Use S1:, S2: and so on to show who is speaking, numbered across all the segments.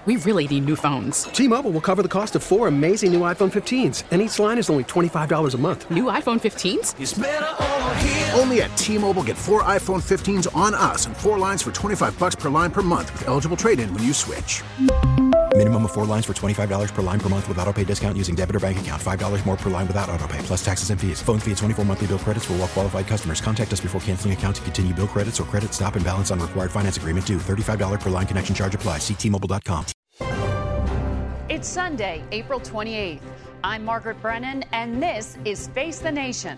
S1: We really need new phones.
S2: T-Mobile will cover the cost of 4 amazing new iPhone 15s, and each line is only $25 a month.
S1: New iPhone 15s?
S3: It's better over here.
S4: Only at T-Mobile, get 4 iPhone 15s on us and 4 lines for $25 per line per month with eligible trade-in when you switch.
S5: Minimum of 4 lines for $25 per line per month with autopay discount using debit or bank account. $5 more per line without autopay, plus taxes and fees. Phone fee at 24 monthly bill credits for well-qualified customers. Contact us before canceling account to continue bill credits or credit stop and balance on required finance agreement due. $35 per line connection charge applies. See T-Mobile.com.
S6: It's Sunday, April 28th. I'm Margaret Brennan, and this is Face the Nation.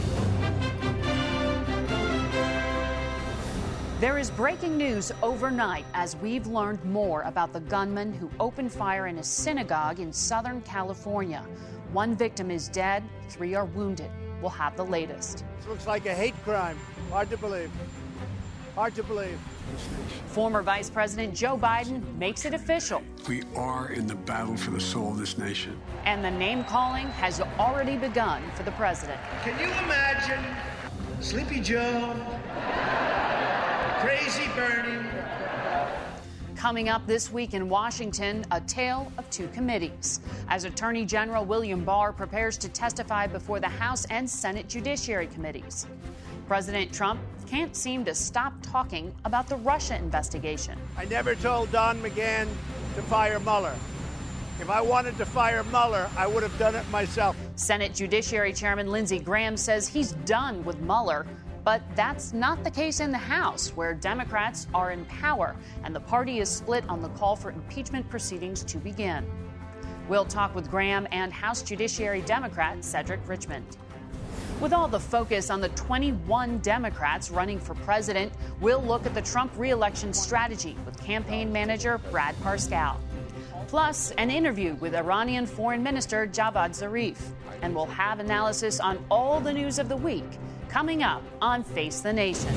S6: There is breaking news overnight as we've learned more about the gunman who opened fire in a synagogue in Southern California. 1 victim is dead, 3 are wounded. We'll have the latest.
S7: This looks like a hate crime. Hard to believe. Hard to believe.
S6: Former Vice President Joe Biden makes it official.
S8: We are in the battle for the soul of this nation.
S6: And the name-calling has already begun for the president.
S9: Can you imagine Sleepy Joe, Crazy Bernie?
S6: Coming up this week in Washington, a tale of 2 committees. As Attorney General William Barr prepares to testify before the House and Senate Judiciary Committees. President Trump can't seem to stop talking about the Russia investigation.
S7: I never told Don McGahn to fire Mueller. If I wanted to fire Mueller, I would have done it myself.
S6: Senate Judiciary Chairman Lindsey Graham says he's done with Mueller, but that's not the case in the House, where Democrats are in power and the party is split on the call for impeachment proceedings to begin. We'll talk with Graham and House Judiciary Democrat Cedric Richmond. With all the focus on the 21 Democrats running for president, we'll look at the Trump re-election strategy with campaign manager Brad Parscale. Plus, an interview with Iranian Foreign Minister Javad Zarif. And we'll have analysis on all the news of the week coming up on Face the Nation.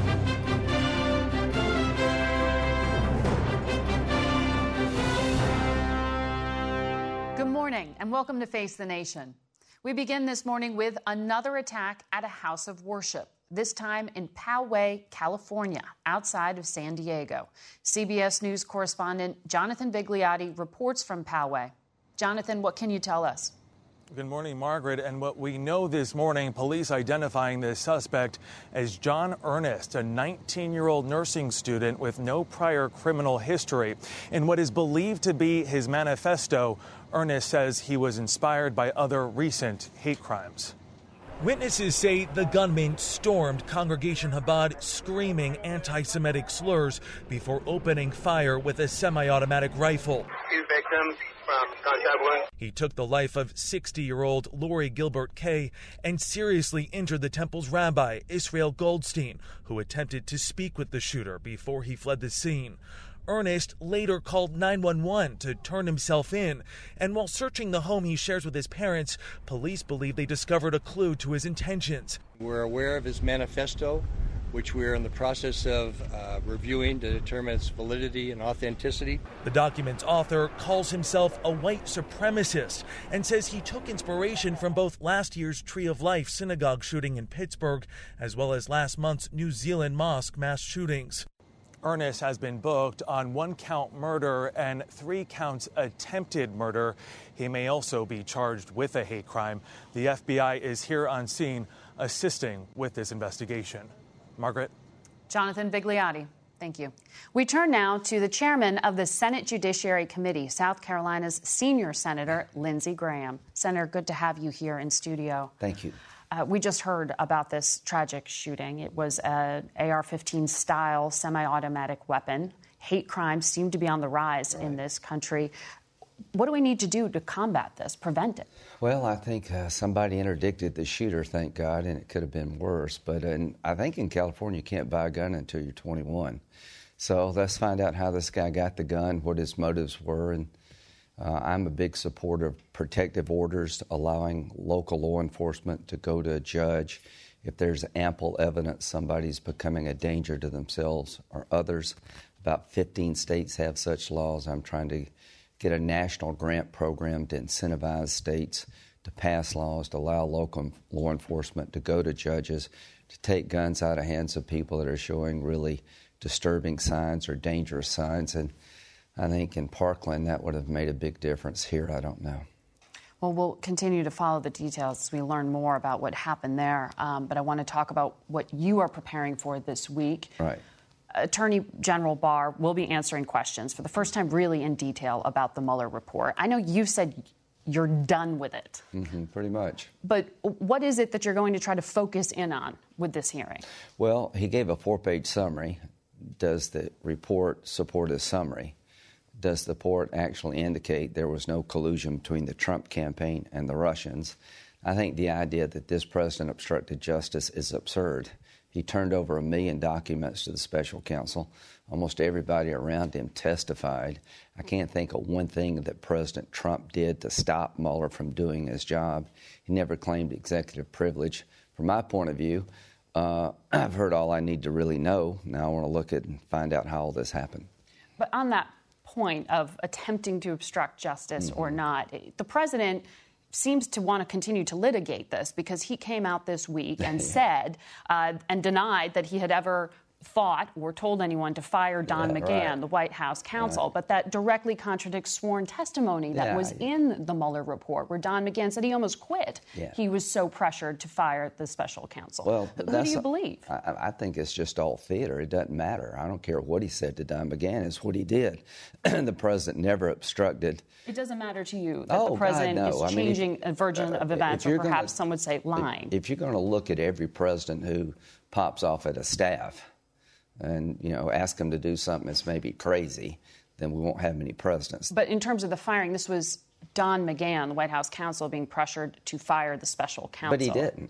S6: Good morning and welcome to Face the Nation. We begin this morning with another attack at a house of worship, this time in Poway, California, outside of San Diego. CBS News correspondent Jonathan Vigliotti reports from Poway. Jonathan, what can you tell us?
S10: Good morning, Margaret. And what we know this morning, police identifying the suspect as John Earnest, a 19-year-old nursing student with no prior criminal history. In what is believed to be his manifesto, Earnest says he was inspired by other recent hate crimes.
S11: Witnesses say the gunman stormed Congregation Chabad screaming anti-Semitic slurs before opening fire with a semi-automatic rifle.
S12: 2 victims from gunshot wounds.
S11: He took the life of 60-year-old Lori Gilbert Kay and seriously injured the temple's rabbi, Israel Goldstein, who attempted to speak with the shooter before he fled the scene. Earnest later called 911 to turn himself in, and while searching the home he shares with his parents, police believe they discovered a clue to his intentions.
S13: We're aware of his manifesto, which we're in the process of reviewing to determine its validity and authenticity.
S11: The document's author calls himself a white supremacist and says he took inspiration from both last year's Tree of Life synagogue shooting in Pittsburgh, as well as last month's New Zealand mosque mass shootings.
S10: Earnest has been booked on 1-count murder and 3 counts attempted murder. He may also be charged with a hate crime. The FBI is here on scene assisting with this investigation. Margaret?
S6: Jonathan Vigliotti, thank you. We turn now to the chairman of the Senate Judiciary Committee, South Carolina's senior Senator Lindsey Graham. Senator, good to have you here in studio.
S14: Thank you.
S6: We just heard about this tragic shooting. It was an AR-15 style semi-automatic weapon. Hate crimes seem to be on the rise in this country. What do we need to do to combat this, prevent it?
S14: Well, I think somebody interdicted the shooter, thank God, and it could have been worse. But I think in California you can't buy a gun until you're 21. So let's find out how this guy got the gun, what his motives were, and I'm a big supporter of protective orders, allowing local law enforcement to go to a judge if there's ample evidence somebody's becoming a danger to themselves or others. About 15 states have such laws. I'm trying to get a national grant program to incentivize states to pass laws to allow local law enforcement to go to judges to take guns out of hands of people that are showing really disturbing signs or dangerous signs. And I think in Parkland that would have made a big difference. Here, I don't know.
S6: Well, we'll continue to follow the details as we learn more about what happened there. But I want to talk about what you are preparing for this week.
S14: Right.
S6: Attorney General Barr will be answering questions for the first time really in detail about the Mueller report. I know you've said you're done with it.
S14: Pretty much.
S6: But what is it that you're going to try to focus in on with this hearing?
S14: Well, he gave a 4-page summary. Does the report support his summary? Does the report actually indicate there was no collusion between the Trump campaign and the Russians? I think the idea that this president obstructed justice is absurd. He turned over 1 million documents to the special counsel. Almost everybody around him testified. I can't think of one thing that President Trump did to stop Mueller from doing his job. He never claimed executive privilege. From my point of view, I've heard all I need to really know. Now I want to look at and find out how all this happened.
S6: But on that point of attempting to obstruct justice or not, the president seems to want to continue to litigate this because he came out this week and said and denied that he had ever thought or told anyone to fire Don McGahn, the White House counsel. But that directly contradicts sworn testimony that was in the Mueller report, where Don McGahn said he almost quit. He was so pressured to fire the special counsel.
S14: Well,
S6: who do you believe?
S14: I think it's just all theater. It doesn't matter. I don't care what he said to Don McGahn. It's what he did. The president never obstructed.
S6: It doesn't matter to you that the president is changing a version of events, or perhaps some would say lying.
S14: If you're going to look at every president who pops off at a staff and, ask them to do something that's maybe crazy, then we won't have many presidents.
S6: But in terms of the firing, this was Don McGahn, the White House counsel, being pressured to fire the special counsel.
S14: But he didn't.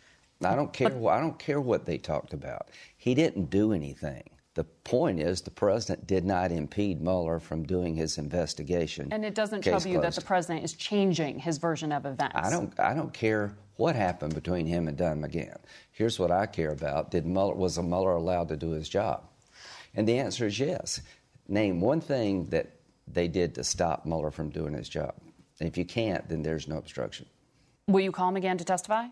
S14: I don't care what they talked about. He didn't do anything. The point is the president did not impede Mueller from doing his investigation.
S6: And it doesn't trouble you that the president is changing his version of events.
S14: I don't care what happened between him and Don McGahn. Here's what I care about. Was Mueller allowed to do his job? And the answer is yes. Name one thing that they did to stop Mueller from doing his job. And if you can't, then there's no obstruction.
S6: Will you call him again to testify?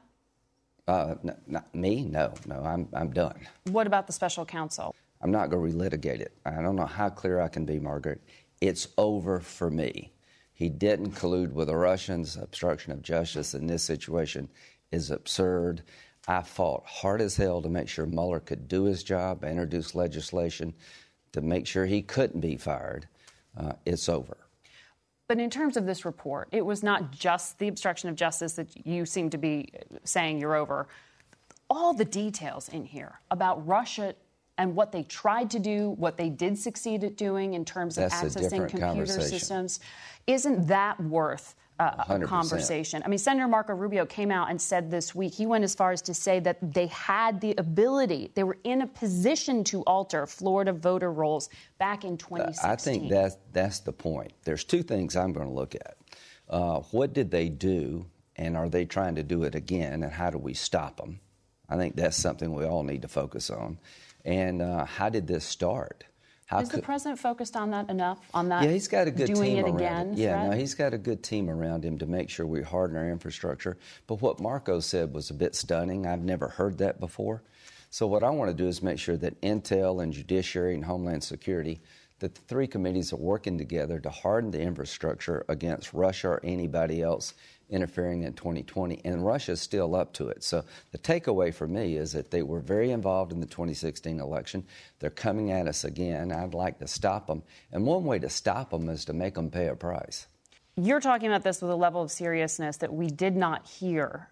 S14: Not me? No, I'm done.
S6: What about the special counsel?
S14: I'm not going to relitigate it. I don't know how clear I can be, Margaret. It's over for me. He didn't collude with the Russians. Obstruction of justice in this situation is absurd. I fought hard as hell to make sure Mueller could do his job. I introduced legislation to make sure he couldn't be fired. It's over.
S6: But in terms of this report, it was not just the obstruction of justice that you seem to be saying you're over. All the details in here about Russia and what they tried to do, what they did succeed at doing in terms of accessing computer systems, isn't that worth a conversation? I mean, Senator Marco Rubio came out and said this week, he went as far as to say that they had the ability, they were in a position to alter Florida voter rolls back in 2016.
S14: I think that's the point. There's two things I'm going to look at. What did they do, and are they trying to do it again, and how do we stop them? I think that's something we all need to focus on. And how did this start?
S6: Is the president focused on that enough? On that?
S14: Yeah, he's got a good
S6: doing
S14: team
S6: it
S14: around
S6: again.
S14: him. Yeah,
S6: threat?
S14: no, he's got a good team around him to make sure we harden our infrastructure. But what Marco said was a bit stunning. I've never heard that before. So what I want to do is make sure that Intel and Judiciary and Homeland Security, that the three committees are working together to harden the infrastructure against Russia or anybody else interfering in 2020, and Russia's still up to it. So the takeaway for me is that they were very involved in the 2016 election. They're coming at us again. I'd like to stop them. And one way to stop them is to make them pay a price.
S6: You're talking about this with a level of seriousness that we did not hear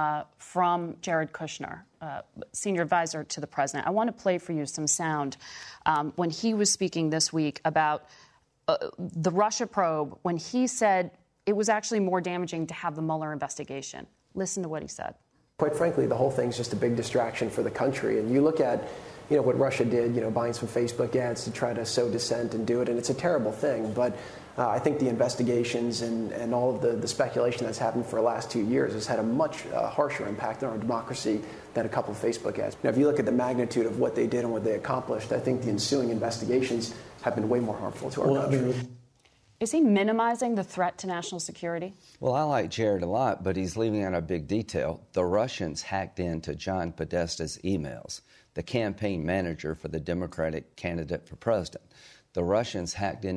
S6: from Jared Kushner, senior advisor to the president. I want to play for you some sound when he was speaking this week about the Russia probe, when he said it was actually more damaging to have the Mueller investigation. Listen to what he said.
S2: Quite frankly, the whole thing's just a big distraction for the country. And you look at, what Russia did, buying some Facebook ads to try to sow dissent and do it, and it's a terrible thing. But I think the investigations and all of the speculation that's happened for the last 2 years has had a much harsher impact on our democracy than a couple of Facebook ads. Now, if you look at the magnitude of what they did and what they accomplished, I think the ensuing investigations have been way more harmful to our country.
S6: Is he minimizing the threat to national security?
S14: Well, I like Jared a lot, but he's leaving out a big detail. The Russians hacked into John Podesta's emails, the campaign manager for the Democratic candidate for president. The Russians hacked into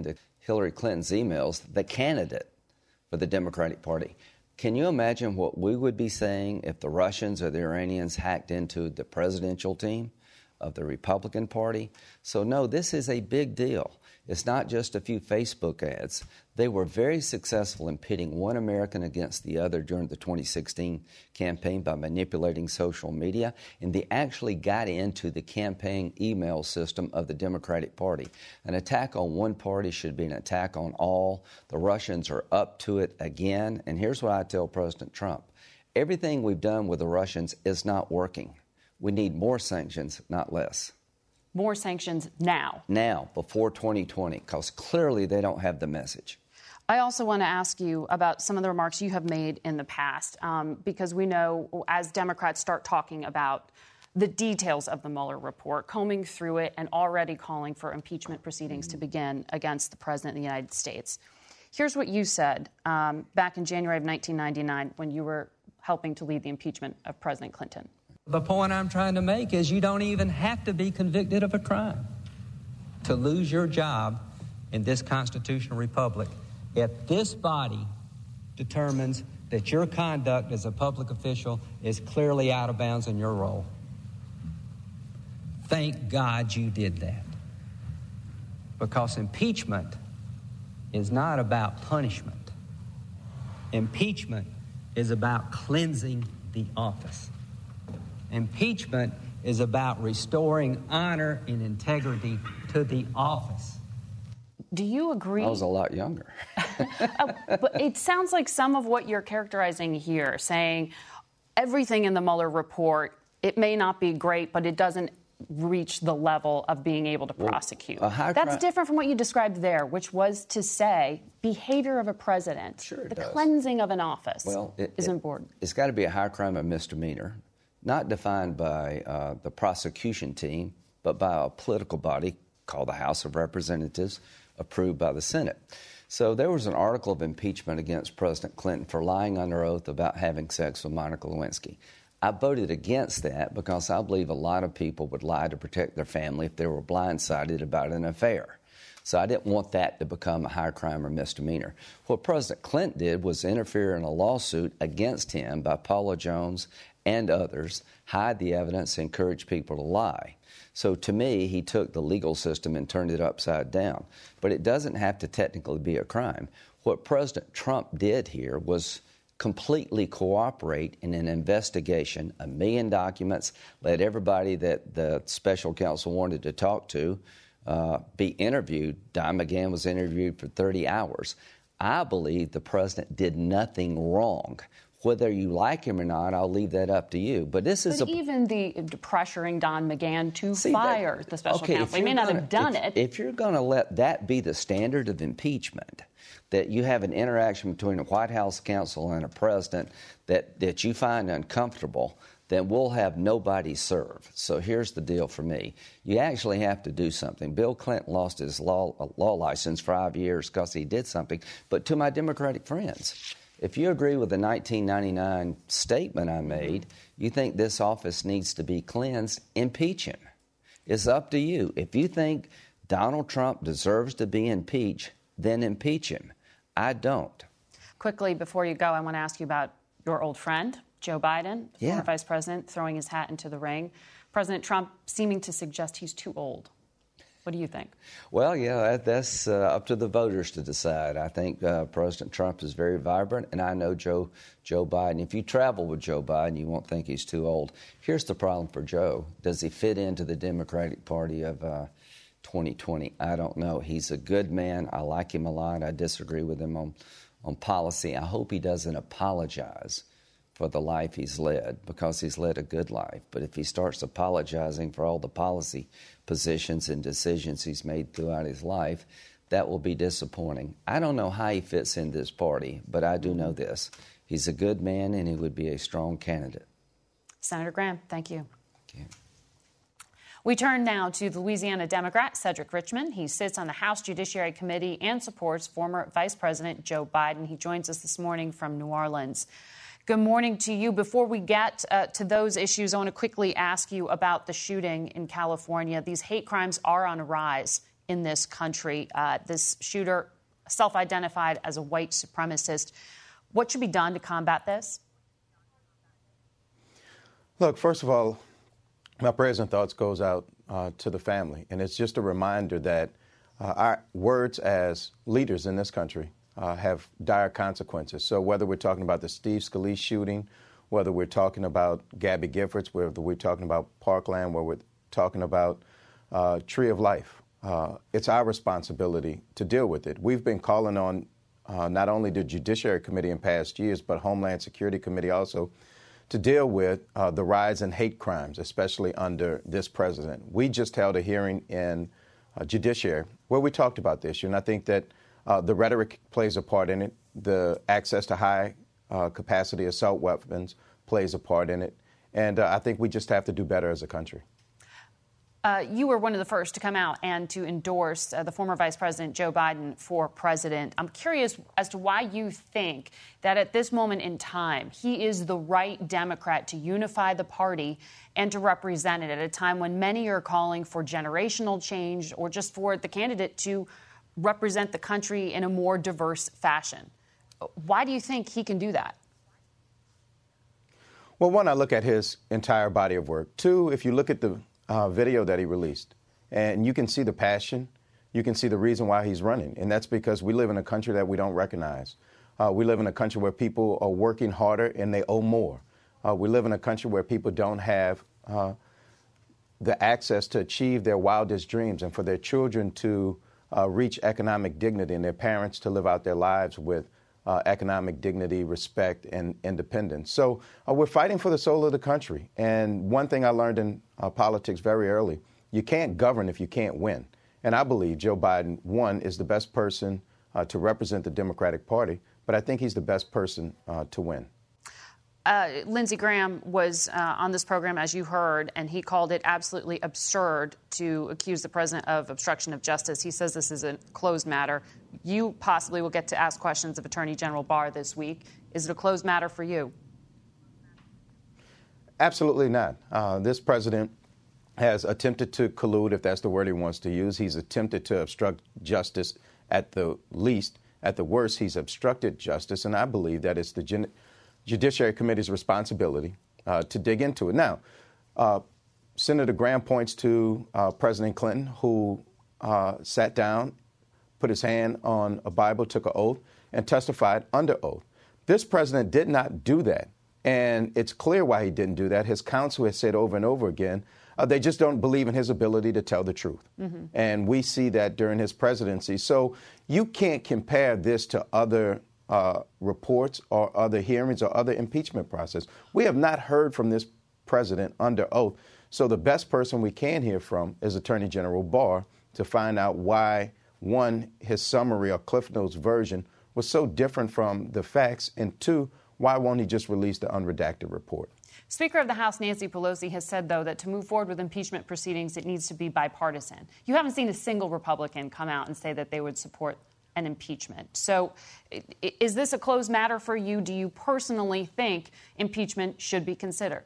S14: Hillary Clinton's emails, the candidate for the Democratic Party. Can you imagine what we would be saying if the Russians or the Iranians hacked into the presidential team of the Republican Party? So, no, this is a big deal. It's not just a few Facebook ads. They were very successful in pitting one American against the other during the 2016 campaign by manipulating social media, and they actually got into the campaign email system of the Democratic Party. An attack on one party should be an attack on all. The Russians are up to it again, and here's what I tell President Trump. Everything we've done with the Russians is not working. We need more sanctions, not less.
S6: More sanctions now.
S14: Now, before 2020, because clearly they don't have the message.
S6: I also want to ask you about some of the remarks you have made in the past, because we know as Democrats start talking about the details of the Mueller report, combing through it and already calling for impeachment proceedings to begin against the President of the United States. Here's what you said back in January of 1999 when you were helping to lead the impeachment of President Clinton.
S3: The point I'm trying to make is you don't even have to be convicted of a crime to lose your job in this constitutional republic if this body determines that your conduct as a public official is clearly out of bounds in your role. Thank God you did that. Because impeachment is not about punishment. Impeachment is about cleansing the office. Impeachment is about restoring honor and integrity to the office.
S6: Do you agree?
S14: I was a lot younger.
S6: But it sounds like some of what you're characterizing here, saying everything in the Mueller report, it may not be great, but it doesn't reach the level of being able to prosecute. That's different from what you described there, which was to say behavior of a president, the cleansing of an office is important.
S14: It's got to be a high crime or misdemeanor, not defined by the prosecution team, but by a political body called the House of Representatives, approved by the Senate. So there was an article of impeachment against President Clinton for lying under oath about having sex with Monica Lewinsky. I voted against that because I believe a lot of people would lie to protect their family if they were blindsided about an affair. So I didn't want that to become a high crime or misdemeanor. What President Clinton did was interfere in a lawsuit against him by Paula Jones and others, hide the evidence, encourage people to lie. So to me, he took the legal system and turned it upside down. But it doesn't have to technically be a crime. What President Trump did here was completely cooperate in an investigation, 1 million documents, let everybody that the special counsel wanted to talk to be interviewed. Don McGahn was interviewed for 30 hours. I believe the president did nothing wrong. Whether you like him or not, I'll leave that up to you. But this is
S6: even the pressuring Don McGahn to fire the special counsel. He may not have done it.
S14: If you're going to let that be the standard of impeachment, that you have an interaction between a White House counsel and a president that you find uncomfortable, then we'll have nobody serve. So here's the deal for me. You actually have to do something. Bill Clinton lost his law license for 5 years because he did something. But to my Democratic friends, if you agree with the 1999 statement I made, you think this office needs to be cleansed, impeach him. It's up to you. If you think Donald Trump deserves to be impeached, then impeach him. I don't.
S6: Quickly, before you go, I want to ask you about your old friend, Joe Biden, former vice president, throwing his hat into the ring. President Trump seeming to suggest he's too old. What do you think? Well,
S14: yeah, that's up to the voters to decide. I think President Trump is very vibrant, and I know Joe Biden. If you travel with Joe Biden, you won't think he's too old. Here's the problem for Joe. Does he fit into the Democratic Party of 2020? I don't know. He's a good man. I like him a lot. I disagree with him on policy. I hope he doesn't apologize for the life he's led, because he's led a good life. But if he starts apologizing for all the policy positions and decisions he's made throughout his life, that will be disappointing. I don't know how he fits in this party, but I do know this. He's a good man, and he would be a strong candidate.
S6: Senator Graham, thank you. Thank you. We turn now to the Louisiana Democrat, Cedric Richmond. He sits on the House Judiciary Committee and supports former Vice President Joe Biden. He joins us this morning from New Orleans. Good morning to you. Before we get to those issues, I want to quickly ask you about the shooting in California. These hate crimes are on a rise in this country. This shooter self-identified as a white supremacist. What should be done to combat this?
S15: Look, first of all, my prayers and thoughts goes out to the family. And it's just a reminder that our words as leaders in this country have dire consequences. So whether we're talking about the Steve Scalise shooting, whether we're talking about Gabby Giffords, whether we're talking about Parkland, whether we're talking about Tree of Life, it's our responsibility to deal with it. We've been calling on not only the Judiciary Committee in past years, but Homeland Security Committee also, to deal with the rise in hate crimes, especially under this president. We just held a hearing in Judiciary where we talked about this issue, and I think that the rhetoric plays a part in it. The access to high-capacity assault weapons plays a part in it, and I think we just have to do better as a country.
S6: You were one of the first to come out and to endorse the former Vice President Joe Biden for president. I'm curious as to why you think that at this moment in time, he is the right Democrat to unify the party and to represent it at a time when many are calling for generational change or just for the candidate to represent the country in a more diverse fashion. Why do you think he can do that?
S15: Well, one, I look at his entire body of work. Two, if you look at the video that he released, and you can see the passion, you can see the reason why he's running, and that's because we live in a country that we don't recognize. We live in a country where people are working harder and they owe more. We live in a country where people don't have the access to achieve their wildest dreams and for their children to reach economic dignity and their parents to live out their lives with economic dignity, respect, and independence. So we're fighting for the soul of the country. And one thing I learned in politics very early, you can't govern if you can't win. And I believe Joe Biden, one, is the best person to represent the Democratic Party, but I think he's the best person to win.
S6: Lindsey Graham was on this program, as you heard, and he called it absolutely absurd to accuse the president of obstruction of justice. He says this is a closed matter. You possibly will get to ask questions of Attorney General Barr this week. Is it a closed matter for you?
S15: Absolutely not. This president has attempted to collude, if that's the word he wants to use. He's attempted to obstruct justice at the least. At the worst, he's obstructed justice, and I believe that it's the Judiciary Committee's responsibility to dig into it. Now, Senator Graham points to President Clinton, who sat down, put his hand on a Bible, took an oath, and testified under oath. This president did not do that, and it's clear why he didn't do that. His counsel has said over and over again, they just don't believe in his ability to tell the truth. Mm-hmm. And we see that during his presidency. So you can't compare this to other reports or other hearings or other impeachment process. We have not heard from this president under oath. So the best person we can hear from is Attorney General Barr to find out why, one, his summary or Cliff Notes version was so different from the facts, and two, why won't he just release the unredacted report?
S6: Speaker of the House Nancy Pelosi has said, though, that to move forward with impeachment proceedings, it needs to be bipartisan. You haven't seen a single Republican come out and say that they would support an impeachment. So is this a closed matter for you? Do you personally think impeachment should be considered?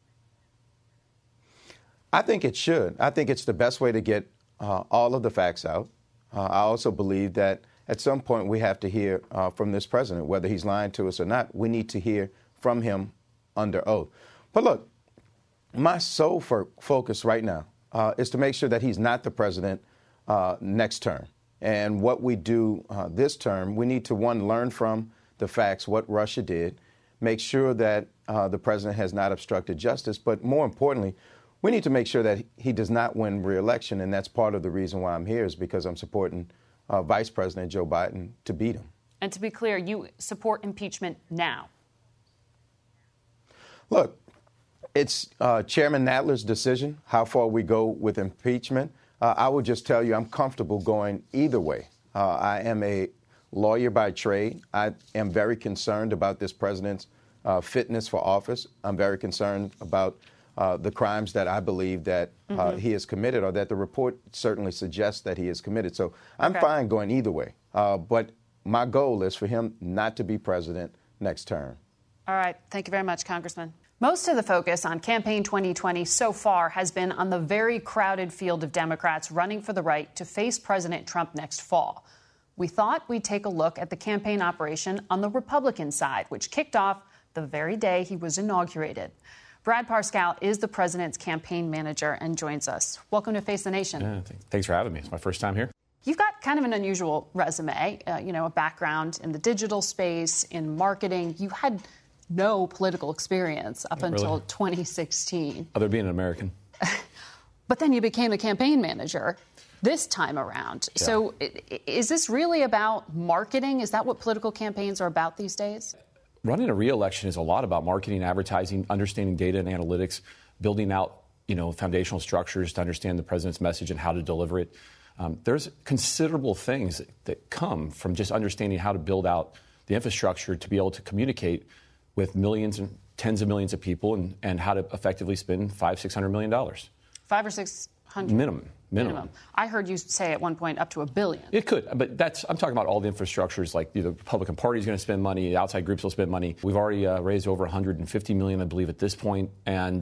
S15: I think it should. I think it's the best way to get all of the facts out. I also believe that at some point we have to hear from this president, whether he's lying to us or not. We need to hear from him under oath. But look, my sole focus right now is to make sure that he's not the president next term. And what we do this term, we need to, one, learn from the facts, what Russia did, make sure that the president has not obstructed justice. But more importantly, we need to make sure that he does not win re-election. And that's part of the reason why I'm here, is because I'm supporting Vice President Joe Biden to beat him.
S6: And to be clear, you support impeachment now?
S15: Look, it's Chairman Nadler's decision how far we go with impeachment. I will just tell you I'm comfortable going either way. I am a lawyer by trade. I am very concerned about this president's fitness for office. I'm very concerned about the crimes that I believe that he has committed, or that the report certainly suggests that he has committed. So I'm fine going either way. But my goal is for him not to be president next term.
S6: All right. Thank you very much, Congressman. Most of the focus on Campaign 2020 so far has been on the very crowded field of Democrats running for the right to face President Trump next fall. we thought we'd take a look at the campaign operation on the Republican side, which kicked off the very day he was inaugurated. Brad Parscale is the president's campaign manager and joins us. Welcome to Face the Nation.
S16: Thanks for having me. It's my first time here.
S6: You've got kind of an unusual resume, a background in the digital space, in marketing. You had no political experience up until 2016.
S16: Other than being an American.
S6: But then you became a campaign manager this time around. Yeah. So is this really about marketing? Is that what political campaigns are about these days?
S16: Running a re-election is a lot about marketing, advertising, understanding data and analytics, building out, foundational structures to understand the president's message and how to deliver it. There's considerable things that come from just understanding how to build out the infrastructure to be able to communicate with millions and tens of millions of people and how to effectively spend $500-600 million.
S6: 500 or 600?
S16: Minimum.
S6: I heard you say at one point up to $1 billion.
S16: It could, but I'm talking about all the infrastructures, like the Republican Party is going to spend money, outside groups will spend money. We've already raised over $150 million, I believe, at this point, and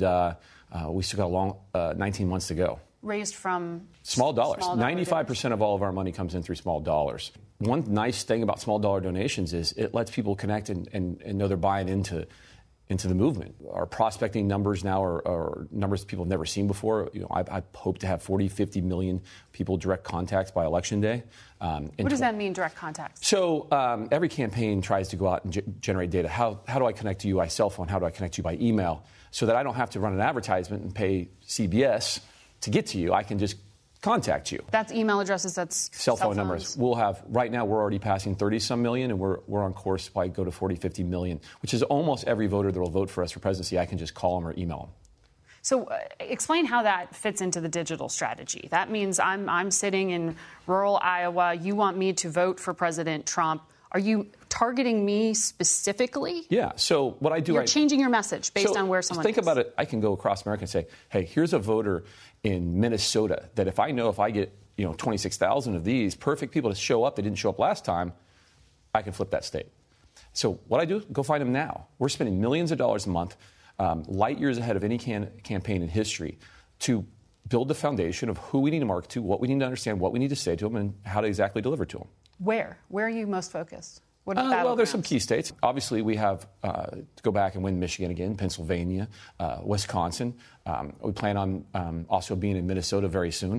S16: we still got a long 19 months to go.
S6: Raised from?
S16: Small dollars. 95% of all of our money comes in through small dollars. One nice thing about small dollar donations is it lets people connect and know they're buying into the movement. Our prospecting numbers now are numbers people have never seen before. I hope to have 40-50 million people direct contacts by Election Day.
S6: What does that mean, direct contacts?
S16: So every campaign tries to go out and generate data. How do I connect to you by cell phone? How do I connect to you by email? So that I don't have to run an advertisement and pay CBS to get to you. I can just contact you.
S6: That's email addresses, that's
S16: cell phone numbers. We'll have, right now we're already passing 30-some million, and we're on course to probably go to 40-50 million, which is almost every voter that will vote for us for presidency. I can just call them or email them.
S6: So explain how that fits into the digital strategy. That means I'm sitting in rural Iowa. You want me to vote for President Trump. Are you targeting me specifically?
S16: Yeah. So what I do...
S6: You're changing your message based on where someone
S16: think about it. I can go across America and say, hey, here's a voter in Minnesota that if I get 26,000 of these perfect people to show up, they didn't show up last time, I can flip that state. So what I do, go find them now. We're spending millions of dollars a month, light years ahead of any campaign in history, to build the foundation of who we need to market to, what we need to understand, what we need to say to them, and how to exactly deliver to them.
S6: Where are you most focused?
S16: Well, there's some key states. Obviously, we have to go back and win Michigan again, Pennsylvania, Wisconsin. We plan on also being in Minnesota very soon.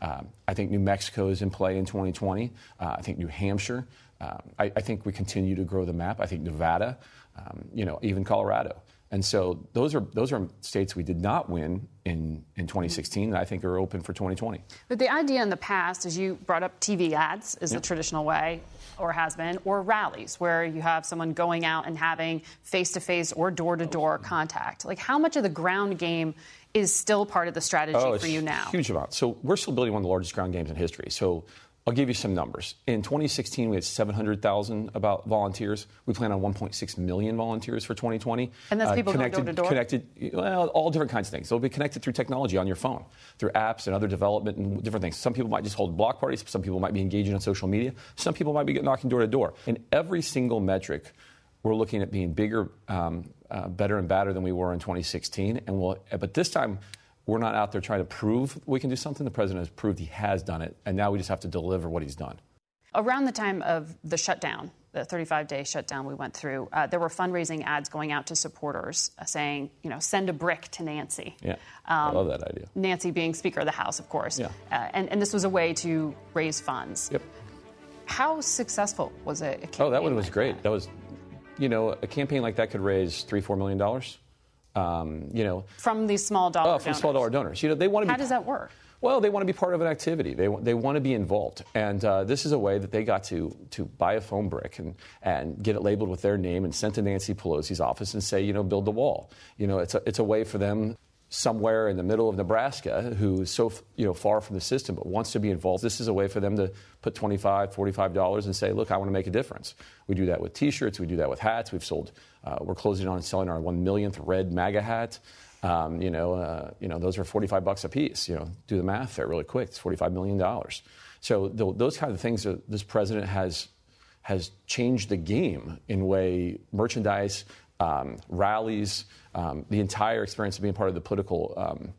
S16: I think New Mexico is in play in 2020. I think New Hampshire. I think we continue to grow the map. I think Nevada, even Colorado. And so those are states we did not win in 2016 that I think are open for 2020.
S6: But the idea in the past, as you brought up, TV ads is the traditional way, or has been, or rallies where you have someone going out and having face-to-face or door-to-door contact. Like, how much of the ground game is still part of the strategy for you now?
S16: Huge amount. So we're still building one of the largest ground games in history. So I'll give you some numbers. In 2016, we had 700,000 about volunteers. We plan on 1.6 million volunteers for 2020.
S6: And that's people going door-to-door?
S16: Connected, all different kinds of things. They'll be connected through technology on your phone, through apps and other development and different things. Some people might just hold block parties. Some people might be engaging on social media. Some people might be knocking door-to-door. In every single metric, we're looking at being bigger, better and badder than we were in 2016. But this time, we're not out there trying to prove we can do something. The president has proved he has done it, and now we just have to deliver what he's done.
S6: Around the time of the shutdown, the 35-day shutdown we went through, there were fundraising ads going out to supporters saying, send a brick to Nancy.
S16: Yeah, I love that idea.
S6: Nancy being Speaker of the House, of course.
S16: Yeah.
S6: And this was a way to raise funds.
S16: Yep.
S6: How successful was a campaign
S16: that one was great. That was, a campaign like that could raise $3-4 million.
S6: From these small dollar donors.
S16: From small dollar donors. They want to.
S6: How does that work?
S16: Well, they want to be part of an activity. They want to be involved, and this is a way that they got to buy a foam brick and get it labeled with their name and sent to Nancy Pelosi's office and say, build the wall. It's a way for them somewhere in the middle of Nebraska who's so far from the system but wants to be involved. This is a way for them to put $25, $45 and say, look, I want to make a difference. We do that with T-shirts. We do that with hats. We've sold. We're closing on and selling our 1 millionth red MAGA hat. Those are $45 a piece. Do the math there really quick. It's $45 million. So those kind of things. This president has changed the game in way merchandise, rallies, the entire experience of being part of the political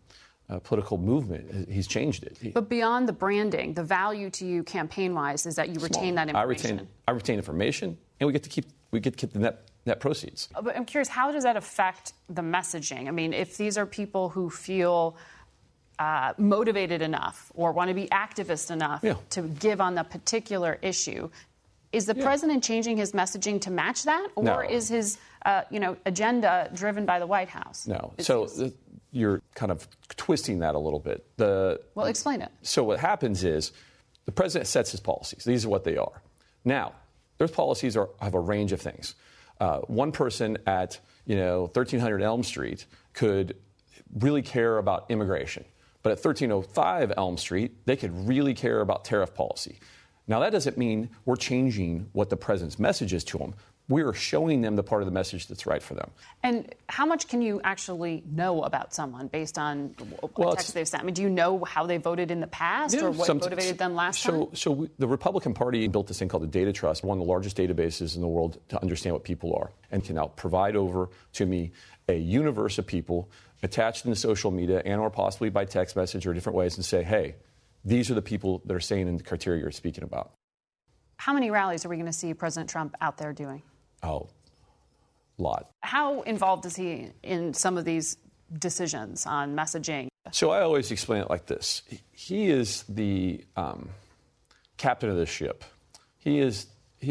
S16: political movement. He's changed it.
S6: But beyond the branding, the value to you campaign-wise is that you retain that information.
S16: I retain information, and we get to keep the net proceeds.
S6: But I'm curious, how does that affect the messaging? I mean, if these are people who feel motivated enough or want to be activist enough to give on the particular issue, is the president changing his messaging to match that, or is his agenda driven by the White House?
S16: No. You're kind of twisting that a little bit.
S6: Well, explain it.
S16: So what happens is the president sets his policies. These are what they are. Now, those policies have a range of things. One person at 1300 Elm Street could really care about immigration. But at 1305 Elm Street, they could really care about tariff policy. Now, that doesn't mean we're changing what the president's message is to them. We're showing them the part of the message that's right for them.
S6: And how much can you actually know about someone based on a text they've sent? I mean, do you know how they voted in the past or what motivated them last time?
S16: So the Republican Party built this thing called the Data Trust, one of the largest databases in the world to understand what people are, and can now provide over to me a universe of people attached in the social media and or possibly by text message or different ways and say, hey, these are the people that are saying in the criteria you're speaking about.
S6: How many rallies are we going to see President Trump out there doing?
S16: Oh, a lot.
S6: How involved is he in some of these decisions on messaging?
S16: So I always explain it like this. He is the captain of the ship. He is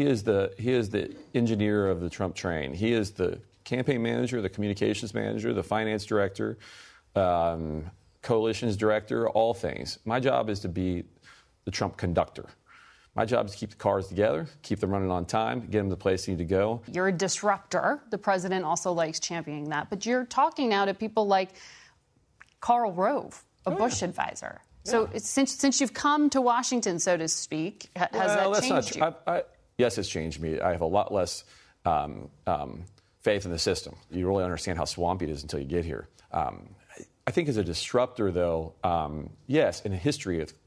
S16: the engineer of the Trump train. He is the campaign manager, the communications manager, the finance director, coalitions director, all things. My job is to be the Trump conductor. My job is to keep the cars together, keep them running on time, get them to the place they need to go.
S6: You're a disruptor. The president also likes championing that. But you're talking now to people like Karl Rove, a Bush advisor. Yeah. So since you've come to Washington, so to speak, has that changed you?
S16: Yes, it's changed me. I have a lot less faith in the system. You really understand how swampy it is until you get here. I think as a disruptor, though, yes, in a history of,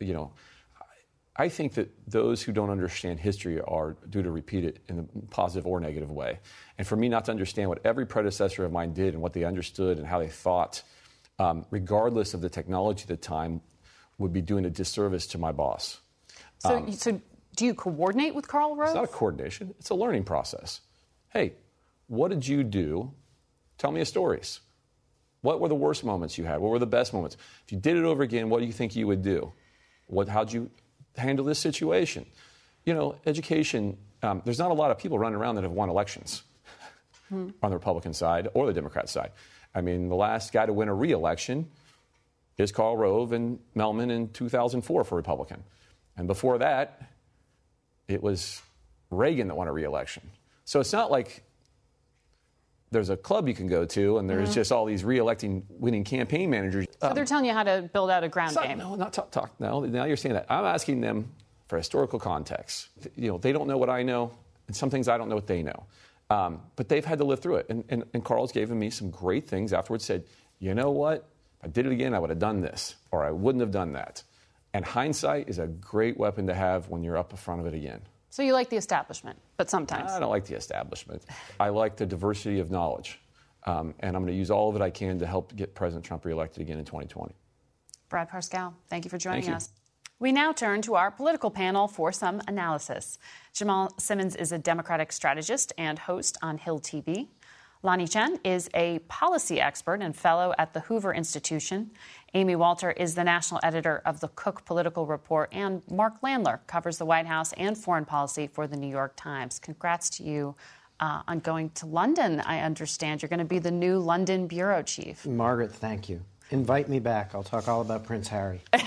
S16: I think that those who don't understand history are due to repeat it in a positive or negative way. And for me not to understand what every predecessor of mine did and what they understood and how they thought, regardless of the technology at the time, would be doing a disservice to my boss.
S6: So do you coordinate with Karl Rove?
S16: It's not a coordination. It's a learning process. Hey, what did you do? Tell me your stories. What were the worst moments you had? What were the best moments? If you did it over again, what do you think you would do? How'd you handle this situation? Education, there's not a lot of people running around that have won elections on the Republican side or the Democrat side. I mean, the last guy to win a re-election is Karl Rove and Melman in 2004 for Republican. And before that, it was Reagan that won a re-election. So it's not like there's a club you can go to and there's just all these re-electing winning campaign managers.
S6: So they're telling you how to build out a ground game.
S16: No, not talk. No, now you're saying that. I'm asking them for historical context. They don't know what I know, and some things I don't know what they know. But they've had to live through it. And Karl's given me some great things afterwards, said, you know what? If I did it again, I would have done this, or I wouldn't have done that. And hindsight is a great weapon to have when you're up in front of it again.
S6: So you like the establishment, but sometimes.
S16: I don't like the establishment. I like the diversity of knowledge. And I'm going to use all of it I can to help get President Trump reelected again in 2020.
S6: Brad Parscale, thank you for joining us. We now turn to our political panel for some analysis. Jamal Simmons is a Democratic strategist and host on Hill TV. Lonnie Chen is a policy expert and fellow at the Hoover Institution. Amy Walter is the national editor of the Cook Political Report. And Mark Landler covers the White House and foreign policy for the New York Times. Congrats to you on going to London. I understand you're going to be the new London bureau chief.
S17: Margaret, thank you. Invite me back. I'll talk all about Prince Harry.
S18: Don't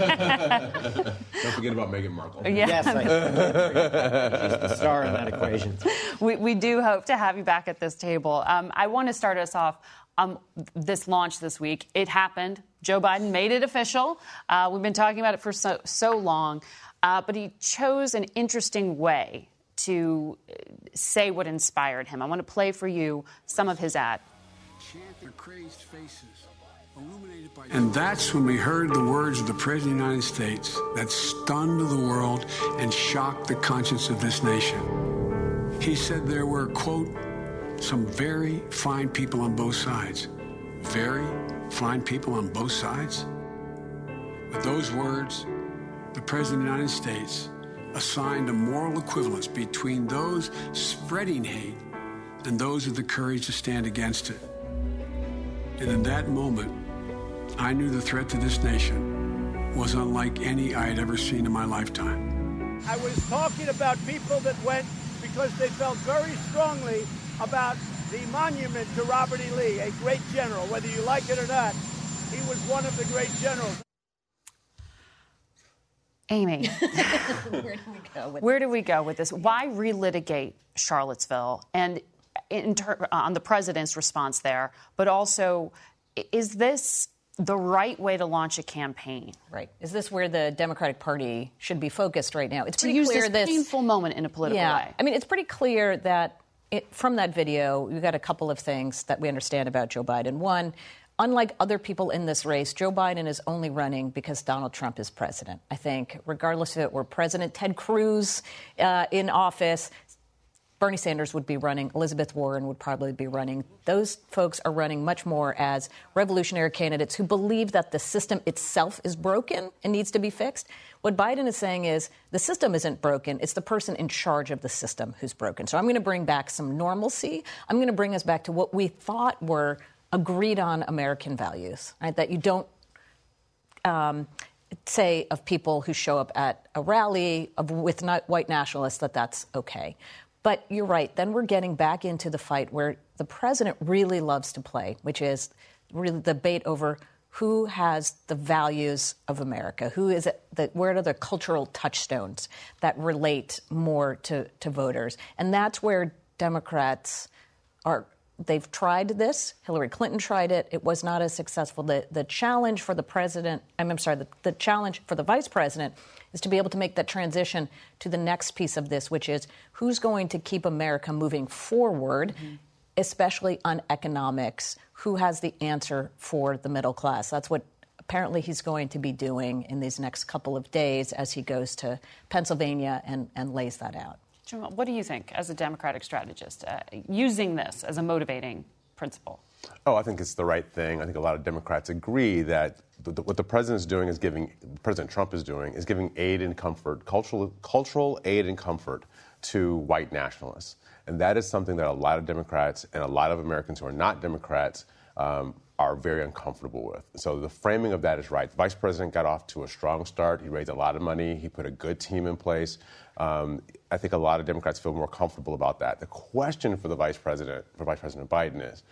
S18: forget about Meghan Markle.
S6: Yeah.
S17: Yes, I she's the star in that equation.
S6: We do hope to have you back at this table. I want to start us off this launch this week. It happened. Joe Biden made it official. We've been talking about it for so long, but he chose an interesting way to say what inspired him. I want to play for you some of his ad.
S8: Chant their crazed faces. And that's when we heard the words of the President of the United States that stunned the world and shocked the conscience of this nation. He said there were, quote, some very fine people on both sides. Very fine people on both sides? With those words, the President of the United States assigned a moral equivalence between those spreading hate and those with the courage to stand against it. And in that moment, I knew the threat to this nation was unlike any I had ever seen in my lifetime.
S7: I was talking about people that went because they felt very strongly about the monument to Robert E. Lee, a great general. Whether you like it or not, he was one of the great generals.
S6: Amy,
S18: where do we go with
S6: where do we go with this? Why relitigate Charlottesville? And on the president's response there, but also, is this the right way to launch a campaign?
S18: Right. Is this where the Democratic Party should be focused right now? It's
S6: to
S18: pretty
S6: use
S18: clear
S6: this painful moment in a political way.
S18: I mean, it's pretty clear that from that video, we've got a couple of things that we understand about Joe Biden. One, unlike other people in this race, Joe Biden is only running because Donald Trump is president. I think regardless if it were President Ted Cruz in office, Bernie Sanders would be running. Elizabeth Warren would probably be running. Those folks are running much more as revolutionary candidates who believe that the system itself is broken and needs to be fixed. What Biden is saying is the system isn't broken. It's the person in charge of the system who's broken. So I'm going to bring back some normalcy. I'm going to bring us back to what we thought were agreed on American values, right? That you don't say of people who show up at a rally with white nationalists that that's okay. But you're right. Then we're getting back into the fight where the president really loves to play, which is really the debate over who has the values of America, where are the cultural touchstones that relate more to voters. And that's where Democrats are. They've tried this. Hillary Clinton tried it. It was not as successful. The challenge for the president, the challenge for the vice president is to be able to make that transition to the next piece of this, which is who's going to keep America moving forward, especially on economics. Who has the answer for the middle class? That's what apparently he's going to be doing in these next couple of days as he goes to Pennsylvania and lays that out.
S6: Jamal, what do you think as a Democratic strategist, using this as a motivating principle?
S19: Oh, I think it's the right thing. I think a lot of Democrats agree that what the president is doing President Trump is doing is giving aid and comfort, cultural aid and comfort to white nationalists. And that is something that a lot of Democrats and a lot of Americans who are not Democrats are very uncomfortable with. So the framing of that is right. The vice president got off to a strong start. He raised a lot of money. He put a good team in place. I think a lot of Democrats feel more comfortable about that. The question for Vice President Biden is,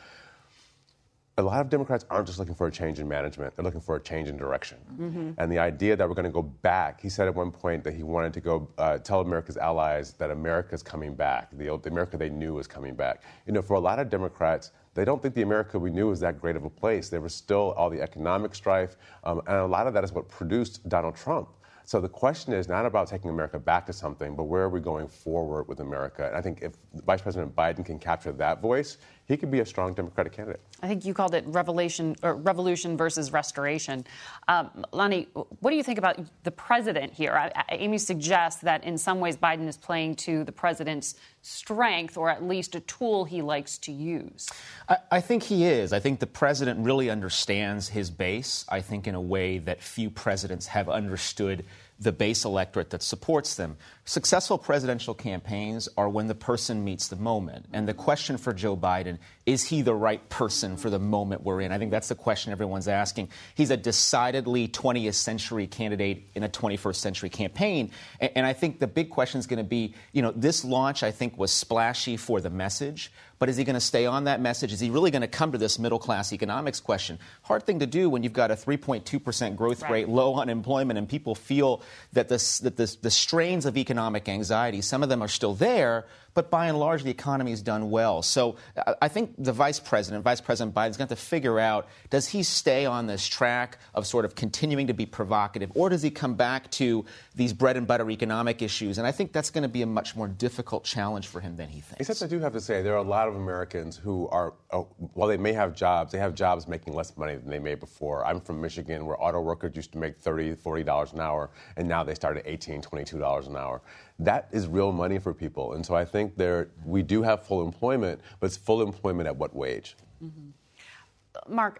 S19: a lot of Democrats aren't just looking for a change in management. They're looking for a change in direction. Mm-hmm. And the idea that we're going to go back, he said at one point that he wanted to go tell America's allies that America's coming back, the America they knew was coming back. You know, for a lot of Democrats, they don't think the America we knew was that great of a place. There was still all the economic strife, and a lot of that is what produced Donald Trump. So the question is not about taking America back to something, but where are we going forward with America? And I think if Vice President Biden can capture that voice, he could be a strong Democratic candidate.
S6: I think you called it revolution versus restoration. Lonnie, what do you think about the president here? Amy suggests that in some ways Biden is playing to the president's strength, or at least a tool he likes to use.
S20: I think he is. I think the president really understands his base, I think in a way that few presidents have understood the base electorate that supports them. Successful presidential campaigns are when the person meets the moment. And the question for Joe Biden, is he the right person for the moment we're in? I think that's the question everyone's asking. He's a decidedly 20th century candidate in a 21st century campaign. And I think the big question is going to be, this launch, I think, was splashy for the message. But is he going to stay on that message? Is he really going to come to this middle-class economics question? Hard thing to do when you've got a 3.2% growth rate, low unemployment, and people feel that the strains of economic anxiety, some of them are still there, but by and large, the economy has done well. So I think the Vice President Biden, is going to have to figure out, does he stay on this track of sort of continuing to be provocative, or does he come back to these bread-and-butter economic issues? And I think that's going to be a much more difficult challenge for him than he thinks.
S19: Except I do have to say, there are a lot of Americans who are, while they may have jobs, they have jobs making less money than they made before. I'm from Michigan, where auto workers used to make $30, $40 an hour, and now they start at $18, $22 an hour. That is real money for people. And so I think we do have full employment, but it's full employment at what wage?
S6: Mm-hmm. Mark,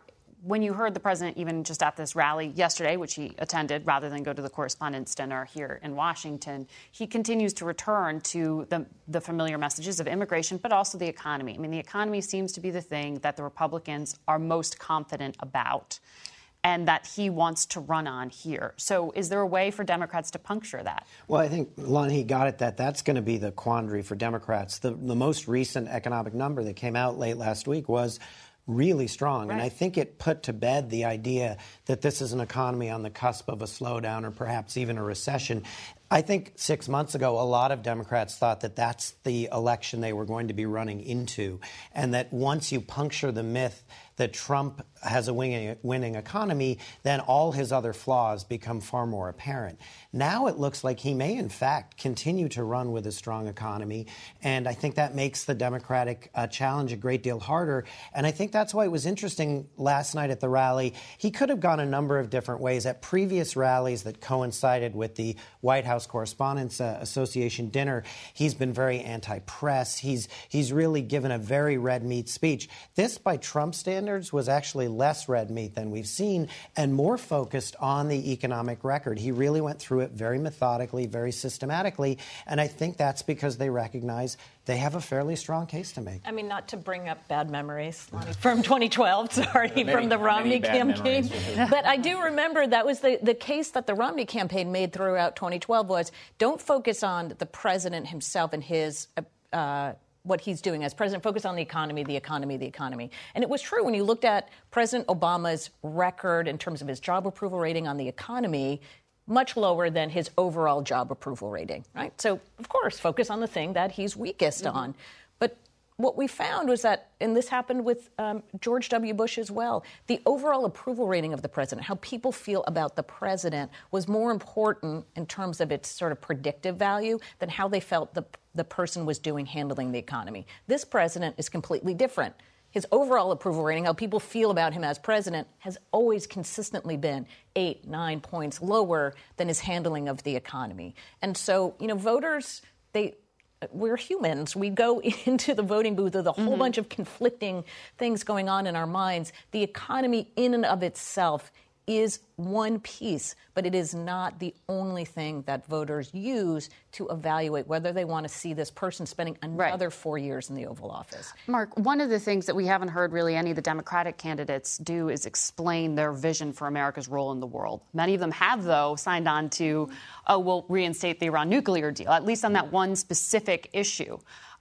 S6: when you heard the president even just at this rally yesterday, which he attended rather than go to the Correspondents' Dinner here in Washington, he continues to return to the familiar messages of immigration, but also the economy. I mean, the economy seems to be the thing that the Republicans are most confident about and that he wants to run on here. So is there a way for Democrats to puncture that?
S17: Well, I think, Lon, he got it that that's going to be the quandary for Democrats. The most recent economic number that came out late last week was really strong. Right. And I think it put to bed the idea that this is an economy on the cusp of a slowdown or perhaps even a recession. I think 6 months ago, a lot of Democrats thought that that's the election they were going to be running into, and that once you puncture the myth that Trump has a winning economy, then all his other flaws become far more apparent. Now it looks like he may, in fact, continue to run with a strong economy, and I think that makes the Democratic challenge a great deal harder. And I think that's why it was interesting last night at the rally. He could have gone a number of different ways. At previous rallies that coincided with the White House Correspondents' Association dinner, he's been very anti-press. He's really given a very red meat speech. This, by Trump standards, was actually less red meat than we've seen and more focused on the economic record. He really went through it very methodically, very systematically, and I think that's because they recognize they have a fairly strong case to make.
S18: I mean, not to bring up bad memories from 2012, from the Romney campaign. But I do remember that was the case that the Romney campaign made throughout 2012 was don't focus on the president himself and his what he's doing as president. Focus on the economy, the economy, the economy. And it was true when you looked at President Obama's record in terms of his job approval rating on the economy, much lower than his overall job approval rating, right? So, of course, focus on the thing that he's weakest on. But what we found was that, and this happened with George W. Bush as well, the overall approval rating of the president, how people feel about the president, was more important in terms of its sort of predictive value than how they felt the person was doing handling the economy. This president is completely different. His overall approval rating, how people feel about him as president, has always consistently been 8-9 points lower than his handling of the economy. And so, voters, we're humans. We go into the voting booth with a whole bunch of conflicting things going on in our minds. The economy in and of itself is one piece, but it is not the only thing that voters use to evaluate whether they want to see this person spending another 4 years in the Oval Office.
S6: Mark, one of the things that we haven't heard really any of the Democratic candidates do is explain their vision for America's role in the world. Many of them have, though, signed on to, we'll reinstate the Iran nuclear deal, at least on that one specific issue.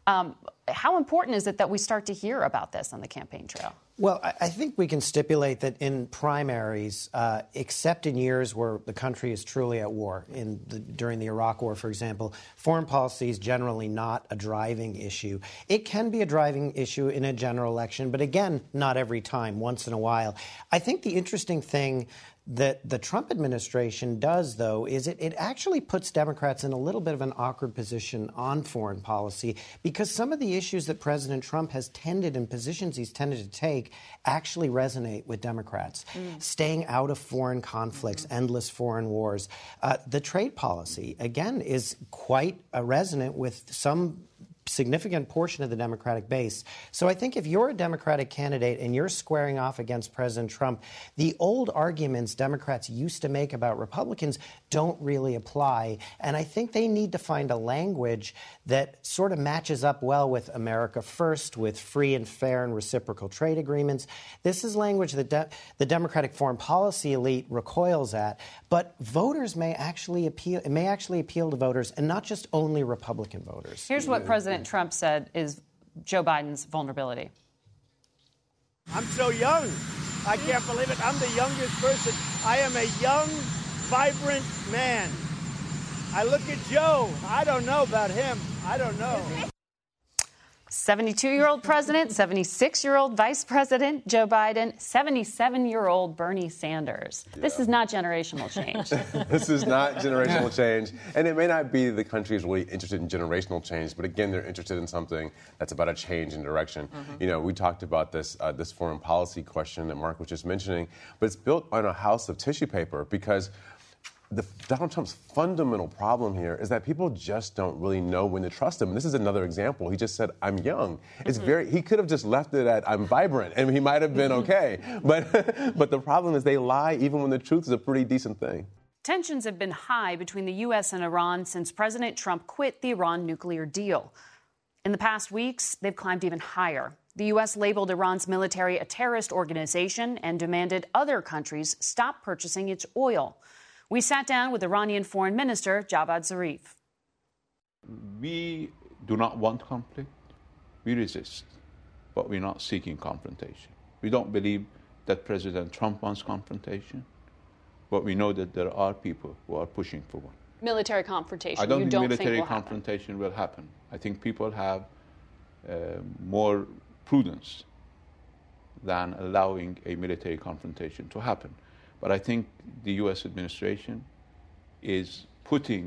S6: How important is it that we start to hear about this on the campaign trail?
S17: Well, I think we can stipulate that in primaries, except in years where the country is truly at war, during the Iraq War, for example, foreign policy is generally not a driving issue. It can be a driving issue in a general election, but again, not every time, once in a while. I think the interesting thing that the Trump administration does, though, is it actually puts Democrats in a little bit of an awkward position on foreign policy because some of the issues that President Trump has tended and positions he's tended to take actually resonate with Democrats. Staying out of foreign conflicts, endless foreign wars. The trade policy, again, is quite resonant with some significant portion of the Democratic base. So I think if you're a Democratic candidate and you're squaring off against President Trump, the old arguments Democrats used to make about Republicans don't really apply. And I think they need to find a language that sort of matches up well with America First, with free and fair and reciprocal trade agreements. This is language that the Democratic foreign policy elite recoils at, but voters may actually appeal to voters and not just only Republican voters.
S6: Here's what President Trump said is Joe Biden's vulnerability.
S7: I'm so young. I can't believe it. I'm the youngest person. I am a young, vibrant man. I look at Joe. I don't know about him. I don't know.
S6: 72-year-old president, 76-year-old vice president Joe Biden, 77-year-old Bernie Sanders. Yeah. This is not generational change.
S19: This is not generational change. And it may not be the country is really interested in generational change, but again, they're interested in something that's about a change in direction. We talked about this foreign policy question that Mark was just mentioning, but it's built on a house of tissue paper because Donald Trump's fundamental problem here is that people just don't really know when to trust him. And this is another example. He just said, I'm young. It's he could have just left it at, I'm vibrant, and he might have been okay. But the problem is they lie even when the truth is a pretty decent thing.
S6: Tensions have been high between the U.S. and Iran since President Trump quit the Iran nuclear deal. In the past weeks, they've climbed even higher. The U.S. labeled Iran's military a terrorist organization and demanded other countries stop purchasing its oil. We sat down with Iranian Foreign Minister Javad Zarif.
S21: We do not want conflict. We resist, but we're not seeking confrontation. We don't believe that President Trump wants confrontation, but we know that there are people who are pushing for one.
S6: Military confrontation.
S21: I don't think military confrontation will happen. I think people have more prudence than allowing a military confrontation to happen. But I think the U.S. administration is putting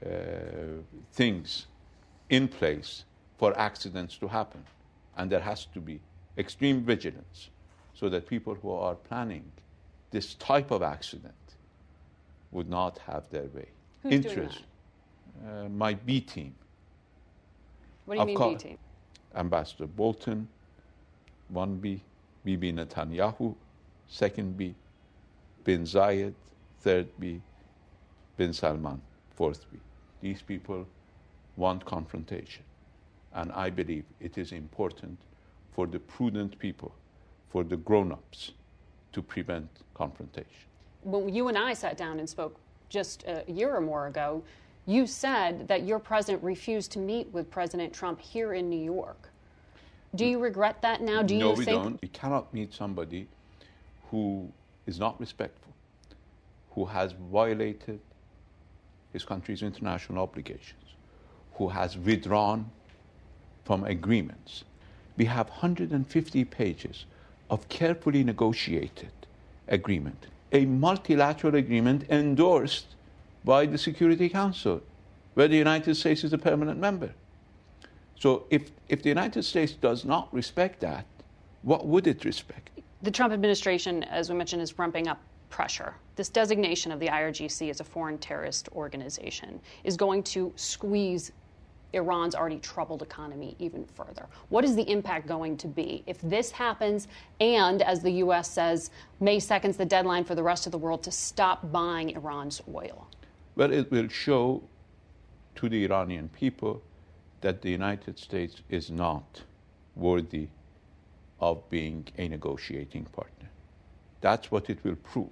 S21: things in place for accidents to happen. And there has to be extreme vigilance so that people who are planning this type of accident would not have their way.
S6: Who's doing that?
S21: My B team.
S6: What do you mean B team?
S21: Ambassador Bolton, 1B, Bibi Netanyahu, 2nd B, Bin Zayed, 3rd B, Bin Salman, 4th B. These people want confrontation. And I believe it is important for the prudent people, for the grown-ups, to prevent confrontation.
S6: When you and I sat down and spoke just a year or more ago, you said that your president refused to meet with President Trump here in New York. Do you regret that now?
S21: No, we don't. We cannot meet somebody who is not respectful, who has violated his country's international obligations, who has withdrawn from agreements. We have 150 pages of carefully negotiated agreement, a multilateral agreement endorsed by the Security Council, where the United States is a permanent member. So if the United States does not respect that, what would it respect?
S6: The Trump administration, as we mentioned, is ramping up pressure. This designation of the IRGC as a foreign terrorist organization is going to squeeze Iran's already troubled economy even further. What is the impact going to be if this happens and, as the U.S. says, May 2nd is the deadline for the rest of the world to stop buying Iran's oil?
S21: Well, it will show to the Iranian people that the United States is not worthy of being a negotiating partner. That's what it will prove.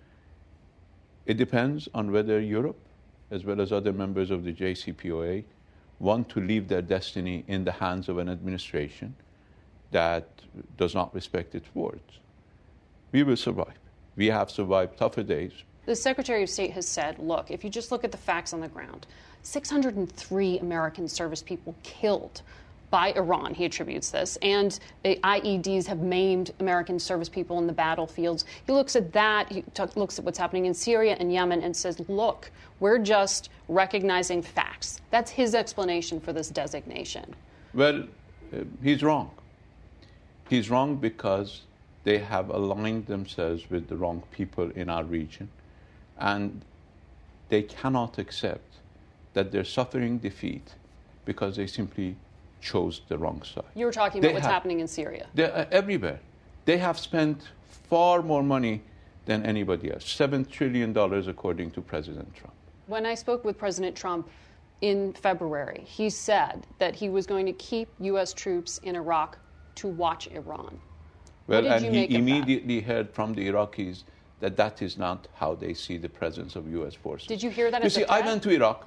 S21: It depends on whether Europe, as well as other members of the JCPOA, want to leave their destiny in the hands of an administration that does not respect its words. We will survive. We have survived tougher days.
S6: The Secretary of State has said, look, if you just look at the facts on the ground, 603 American service people killed by Iran, he attributes this, and the IEDs have maimed American service people in the battlefields. He looks at that, he looks at what's happening in Syria and Yemen and says, look, we're just recognizing facts. That's his explanation for this designation.
S21: Well, he's wrong. He's wrong because they have aligned themselves with the wrong people in our region, and they cannot accept that they're suffering defeat because they simply chose the wrong side.
S6: You were talking about what's happening in Syria.
S21: They're everywhere. They have spent far more money than anybody else, $7 trillion according to President Trump.
S6: When I spoke with President Trump in February, he said that he was going to keep U.S. troops in Iraq to watch Iran.
S21: Well, and he immediately heard from the Iraqis that that is not how they see the presence of U.S. forces.
S6: Did you hear that as a threat?
S21: I went to Iraq.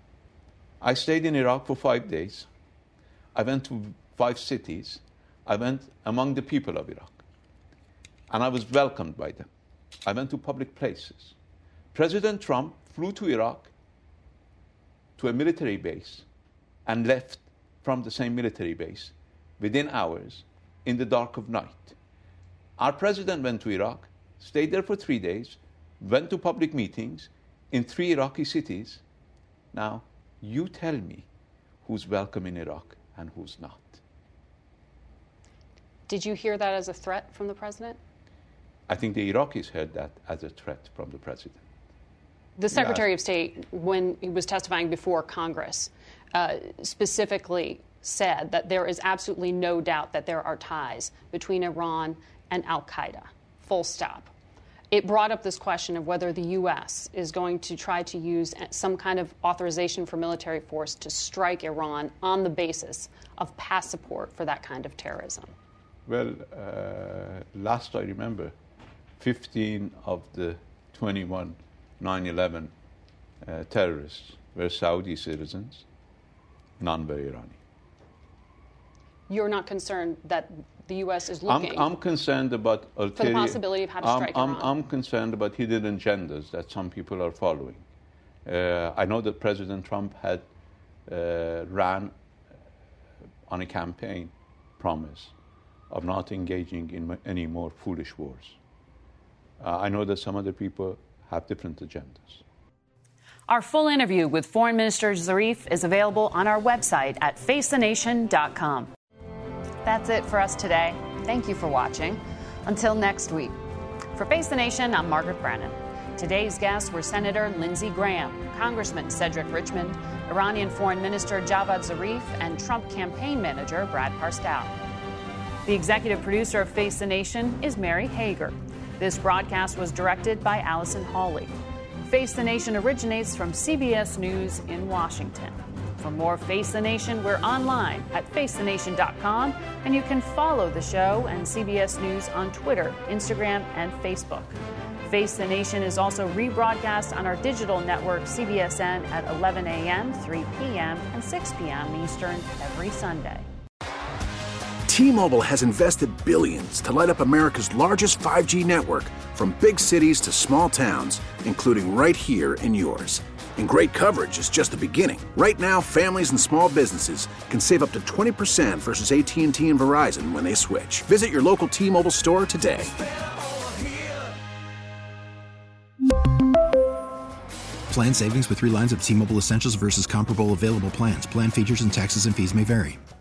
S21: I stayed in Iraq for 5 days. I went to 5 cities. I went among the people of Iraq. And I was welcomed by them. I went to public places. President Trump flew to Iraq, to a military base, and left from the same military base within hours in the dark of night. Our president went to Iraq, stayed there for 3 days, went to public meetings in 3 Iraqi cities. Now, you tell me who's welcome in Iraq and who's not.
S6: Did you hear that as a threat from the president?
S21: I think the Iraqis heard that as a threat from the president.
S6: The Secretary of State, when he was testifying before Congress, specifically said that there is absolutely no doubt that there are ties between Iran and al-Qaeda, full stop. It brought up this question of whether the U.S. is going to try to use some kind of authorization for military force to strike Iran on the basis of past support for that kind of terrorism.
S21: Well, last I remember, 15 of the 21 9/11 terrorists were Saudi citizens, none were Iranian.
S6: You're not concerned that the U.S. is looking
S21: I'm concerned about
S6: for the possibility of how to strike Iran?
S21: I'm concerned about hidden agendas that some people are following. I know that President Trump had ran on a campaign promise of not engaging in any more foolish wars. I know that some other people have different agendas.
S6: Our full interview with Foreign Minister Zarif is available on our website at facethenation.com. That's it for us today. Thank you for watching. Until next week. For Face the Nation, I'm Margaret Brennan. Today's guests were Senator Lindsey Graham, Congressman Cedric Richmond, Iranian Foreign Minister Javad Zarif, and Trump campaign manager Brad Parstow. The executive producer of Face the Nation is Mary Hager. This broadcast was directed by Allison Hawley. Face the Nation originates from CBS News in Washington. For more Face the Nation, we're online at facethenation.com, and you can follow the show and CBS News on Twitter, Instagram, and Facebook. Face the Nation is also rebroadcast on our digital network, CBSN, at 11 a.m., 3 p.m., and 6 p.m. Eastern every Sunday.
S4: T-Mobile has invested billions to light up America's largest 5G network, from big cities to small towns, including right here in yours. And great coverage is just the beginning. Right now, families and small businesses can save up to 20% versus AT&T and Verizon when they switch. Visit your local T-Mobile store today.
S5: Plan savings with 3 lines of T-Mobile Essentials versus comparable available plans. Plan features and taxes and fees may vary.